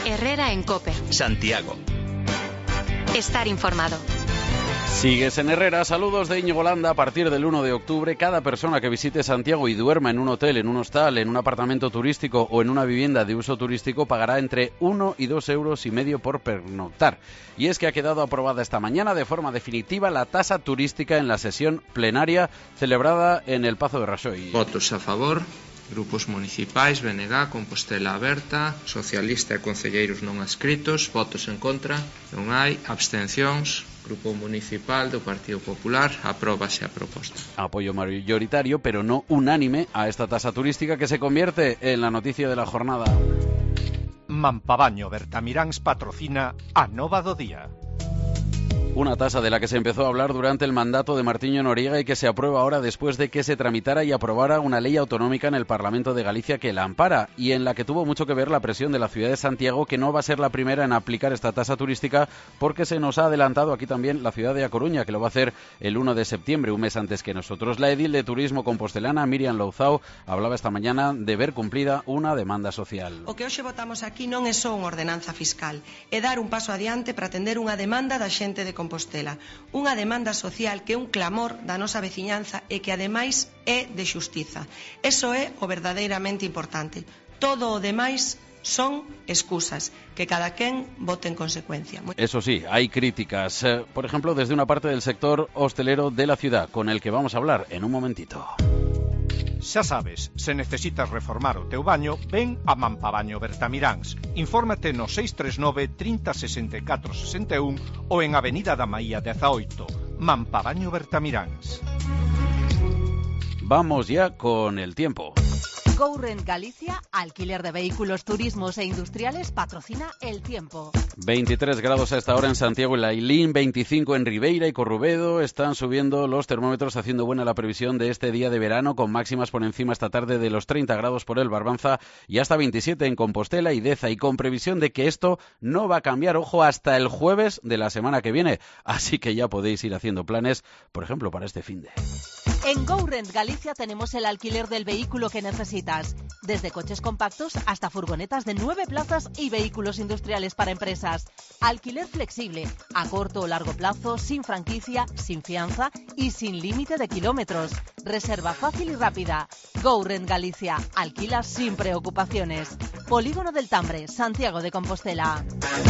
Herrera en COPE. Santiago. Estar informado. Sigues en Herrera, saludos de Íñigo Landa. A partir del 1 de octubre, cada persona que visite Santiago y duerma en un hotel, en un hostal, en un apartamento turístico o en una vivienda de uso turístico pagará entre 1 y 2,5 euros por pernoctar. Y es que ha quedado aprobada esta mañana de forma definitiva la tasa turística en la sesión plenaria celebrada en el Pazo de Raxoi. Votos a favor. Grupos municipais, BNG, Compostela Aberta, Socialista e concelleiros non adscritos, votos en contra, non hai, abstencións, Grupo Municipal do Partido Popular, apróbase a proposta. Apoyo mayoritario, pero no unánime, a esta tasa turística que se convierte en la noticia de la jornada. Mampabaño Bertamiráns patrocina a Nova do Día. Una tasa de la que se empezó a hablar durante el mandato de Martiño Noriega y que se aprueba ahora después de que se tramitara y aprobara una ley autonómica en el Parlamento de Galicia que la ampara y en la que tuvo mucho que ver la presión de la ciudad de Santiago, que no va a ser la primera en aplicar esta tasa turística porque se nos ha adelantado aquí también la ciudad de A Coruña, que lo va a hacer el 1 de septiembre, un mes antes que nosotros. La edil de Turismo compostelana, Miriam Louzao, hablaba esta mañana de ver cumplida una demanda social. O que hoxe votamos aquí non é só unha ordenanza fiscal, é dar un paso adiante para atender unha demanda da xente de Compostela, unha demanda social que é un clamor da nosa veciñanza e que ademais é de xustiza. Eso é o verdadeiramente importante. Todo o demais son excusas, que cada quen vote en consecuencia. Eso sí, hay críticas, por ejemplo, desde una parte del sector hostelero de la ciudad, con el que vamos a hablar en un momentito. Xa sabes, se necesitas reformar o teu baño, ven a Mampabaño Bertamiráns. Infórmate no 639 30 64 61 ou en Avenida da Maía 18. Mampabaño Bertamiráns. Vamos ya con el tiempo. GoRent Galicia, alquiler de vehículos, turismos e industriales, patrocina el tiempo. 23 grados a esta hora en Santiago y Lailín, 25 en Ribeira y Corrubedo. Están subiendo los termómetros, haciendo buena la previsión de este día de verano, con máximas por encima esta tarde de los 30 grados por el Barbanza y hasta 27 en Compostela y Deza, y con previsión de que esto no va a cambiar, ojo, hasta el jueves de la semana que viene. Así que ya podéis ir haciendo planes, por ejemplo, para este finde. En GoRent Galicia tenemos el alquiler del vehículo que necesitas, desde coches compactos hasta furgonetas de 9 plazas y vehículos industriales para empresas. Alquiler flexible, a corto o largo plazo, sin franquicia, sin fianza y sin límite de kilómetros. Reserva fácil y rápida. GoRent Galicia, alquila sin preocupaciones. Polígono del Tambre, Santiago de Compostela.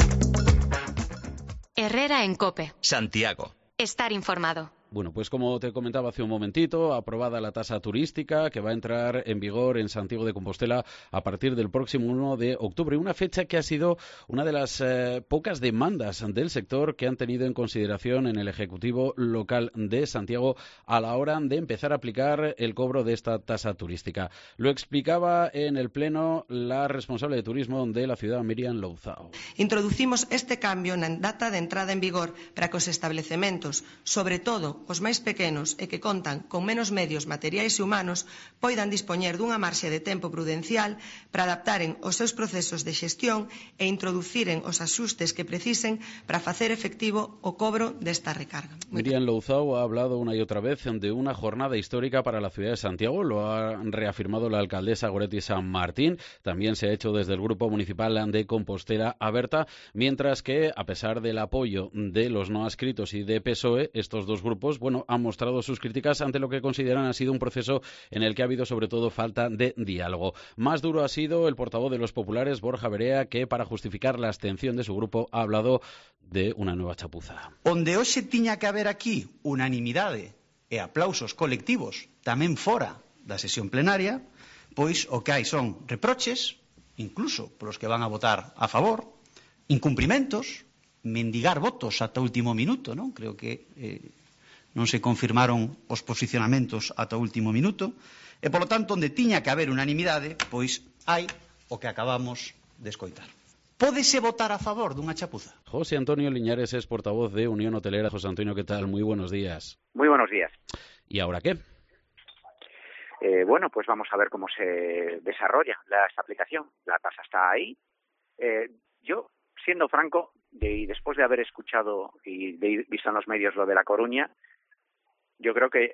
Herrera en COPE. Santiago. Estar informado. Bueno, pues como te comentaba hace un momentito, aprobada la tasa turística que va a entrar en vigor en Santiago de Compostela a partir del próximo 1 de octubre. Una fecha que ha sido una de las pocas demandas del sector que han tenido en consideración en el Ejecutivo local de Santiago a la hora de empezar a aplicar el cobro de esta tasa turística. Lo explicaba en el Pleno la responsable de turismo de la ciudad, Miriam Louzao. Introducimos este cambio na data de entrada en vigor para que os establecementos, sobre todo os máis pequenos e que contan con menos medios materiais e humanos, poidan dispoñer dunha marxe de tempo prudencial para adaptaren os seus procesos de xestión e introduciren os axustes que precisen para facer efectivo o cobro desta recarga. Miriam Louzao ha hablado una y otra vez de una jornada histórica para la ciudad de Santiago. Lo ha reafirmado la alcaldesa Goretti San Martín. También se ha hecho desde el Grupo Municipal de Compostela Aberta, mientras que, a pesar del apoyo de los no adscritos y de PSOE, estos dos grupos han mostrado sus críticas ante lo que consideran ha sido un proceso en el que ha habido sobre todo falta de diálogo. Más duro ha sido el portavoz de los populares, Borja Verea, que para justificar la abstención de su grupo ha hablado de una nueva chapuza. Onde hoxe tiña que haber aquí unanimidade e aplausos colectivos tamén fora da sesión plenaria, pois o que hai son reproches, incluso polos que van a votar a favor, incumprimentos, mendigar votos ata o último minuto, non? Creo que non se confirmaron os posicionamentos ata o último minuto, e, polo tanto, onde tiña que haber unanimidade, pois hai o que acabamos de escoitar. ¿Pódese votar a favor dunha chapuza? José Antonio Liñares es portavoz de Unión Hotelera. José Antonio, ¿qué tal? Muy buenos días. Muy buenos días. ¿Y ahora qué? Bueno, pues vamos a ver cómo se desarrolla esta aplicación. La tasa está ahí. Yo, siendo franco, y después de haber escuchado y visto en los medios lo de La Coruña, yo creo que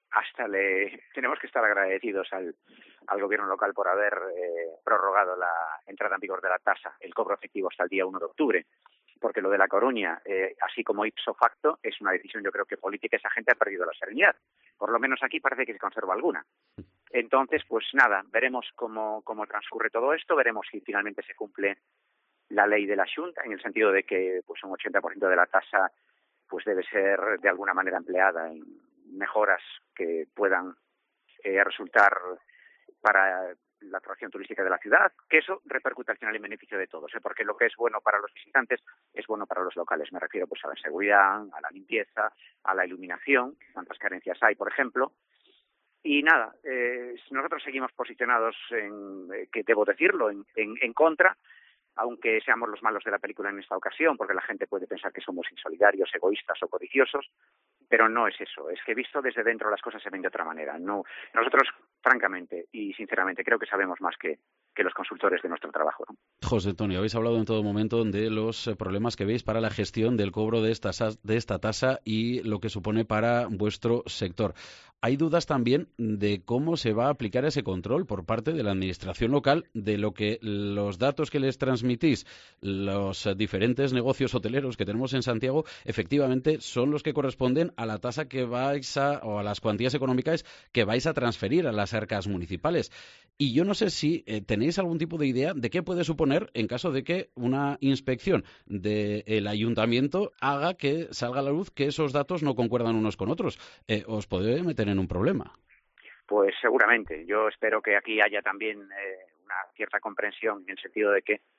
tenemos que estar agradecidos al gobierno local por haber prorrogado la entrada en vigor de la tasa, el cobro efectivo hasta el día 1 de octubre, porque lo de La Coruña, así como ipso facto, es una decisión, yo creo que política. Esa gente ha perdido la serenidad. Por lo menos aquí parece que se conserva alguna. Entonces, pues nada, veremos cómo transcurre todo esto, veremos si finalmente se cumple la ley de la Xunta, en el sentido de que pues un 80% de la tasa pues debe ser de alguna manera empleada en mejoras que puedan resultar para la atracción turística de la ciudad, que eso repercute al final en beneficio de todos, porque lo que es bueno para los visitantes es bueno para los locales. Me refiero pues a la seguridad, a la limpieza, a la iluminación, cuántas carencias hay, por ejemplo. Y nada, nosotros seguimos posicionados, que debo decirlo, en contra, aunque seamos los malos de la película en esta ocasión, porque la gente puede pensar que somos insolidarios, egoístas o codiciosos, pero no es eso. Es que visto desde dentro las cosas se ven de otra manera. No, nosotros, francamente y sinceramente, creo que sabemos más que los consultores de nuestro trabajo, ¿no? José Antonio, habéis hablado en todo momento de los problemas que veis para la gestión del cobro de esta tasa y lo que supone para vuestro sector. Hay dudas también de cómo se va a aplicar ese control por parte de la administración local, de lo que los datos que les transmitís los diferentes negocios hoteleros que tenemos en Santiago efectivamente son los que corresponden a la tasa que o a las cuantías económicas que vais a transferir a las arcas municipales. Y yo no sé si tenéis algún tipo de idea de qué puede suponer en caso de que una inspección del ayuntamiento haga que salga a la luz que esos datos no concuerdan unos con otros. ¿Os puede meter en un problema? Pues seguramente. Yo espero que aquí haya también una cierta comprensión, en el sentido de que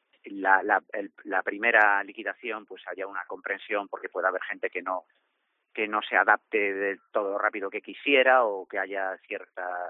la primera liquidación pues haya una comprensión, porque puede haber gente que no se adapte de todo lo rápido que quisiera, o que haya cierta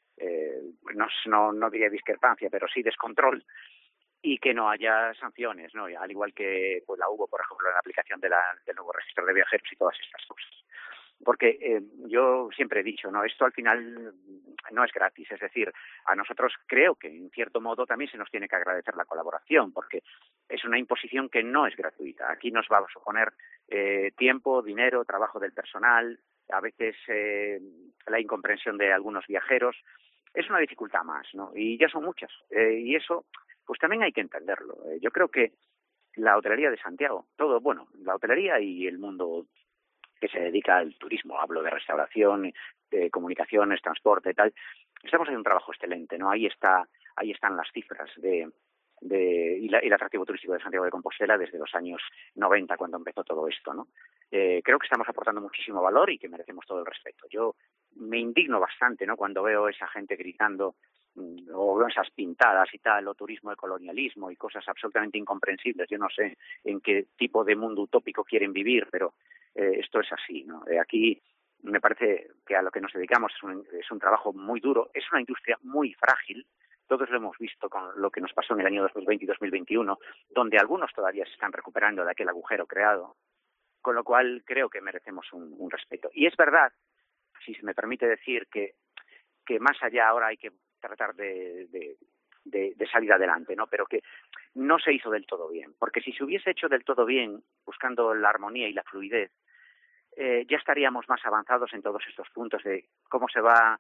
no diría discrepancia, pero sí descontrol, y que no haya sanciones, ¿no? Al igual que pues la hubo, por ejemplo, en la aplicación del nuevo registro de viajeros y todas estas cosas. Porque yo siempre he dicho, no, esto al final no es gratis. Es decir, a nosotros creo que en cierto modo también se nos tiene que agradecer la colaboración, porque es una imposición que no es gratuita. Aquí nos va a suponer tiempo, dinero, trabajo del personal, a veces la incomprensión de algunos viajeros. Es una dificultad más, ¿no? Y ya son muchas. Y eso, pues también hay que entenderlo. Yo creo que la hotelería de Santiago, la hotelería y el mundo que se dedica al turismo, hablo de restauración, de comunicaciones, transporte, tal, estamos haciendo un trabajo excelente, ¿no? Ahí están las cifras y el atractivo turístico de Santiago de Compostela desde los años 90, cuando empezó todo esto, ¿no? Creo que estamos aportando muchísimo valor y que merecemos todo el respeto. Yo me indigno bastante, ¿no?, cuando veo esa gente gritando o veo esas pintadas y tal, o turismo de colonialismo y cosas absolutamente incomprensibles. Yo no sé en qué tipo de mundo utópico quieren vivir, pero esto es así, ¿no? Aquí me parece que a lo que nos dedicamos es un trabajo muy duro, es una industria muy frágil. Todos lo hemos visto con lo que nos pasó en el año 2020 y 2021, donde algunos todavía se están recuperando de aquel agujero creado, con lo cual creo que merecemos un respeto. Y es verdad, si se me permite decir, que más allá ahora hay que tratar de salir adelante, ¿no? Pero que no se hizo del todo bien, porque si se hubiese hecho del todo bien, buscando la armonía y la fluidez, ya estaríamos más avanzados en todos estos puntos de cómo se va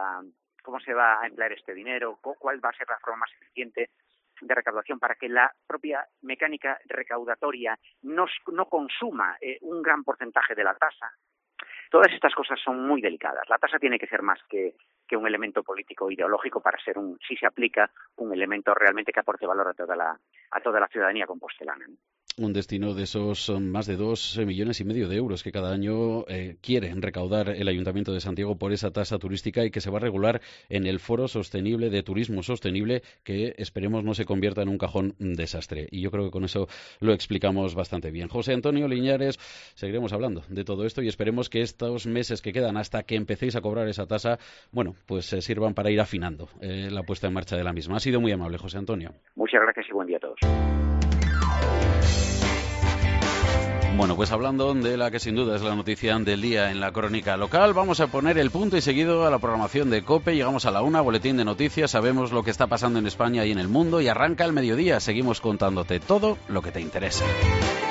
a emplear este dinero, cuál va a ser la forma más eficiente de recaudación para que la propia mecánica recaudatoria no consuma un gran porcentaje de la tasa. Todas estas cosas son muy delicadas. La tasa tiene que ser más que un elemento político ideológico para ser, si se aplica, un elemento realmente que aporte valor a toda la ciudadanía compostelana, ¿no? Un destino de esos más de 2,5 millones de euros que cada año quiere recaudar el Ayuntamiento de Santiago por esa tasa turística, y que se va a regular en el Foro Sostenible de Turismo Sostenible, que esperemos no se convierta en un cajón desastre. Y yo creo que con eso lo explicamos bastante bien. José Antonio Liñares, seguiremos hablando de todo esto y esperemos que estos meses que quedan hasta que empecéis a cobrar esa tasa, pues sirvan para ir afinando la puesta en marcha de la misma. Ha sido muy amable, José Antonio. Muchas gracias y buen día a todos. Bueno, pues hablando de la que sin duda es la noticia del día en la crónica local, vamos a poner el punto y seguido a la programación de COPE. Llegamos a la 1, boletín de noticias, sabemos lo que está pasando en España y en el mundo, y arranca el mediodía. Seguimos contándote todo lo que te interesa.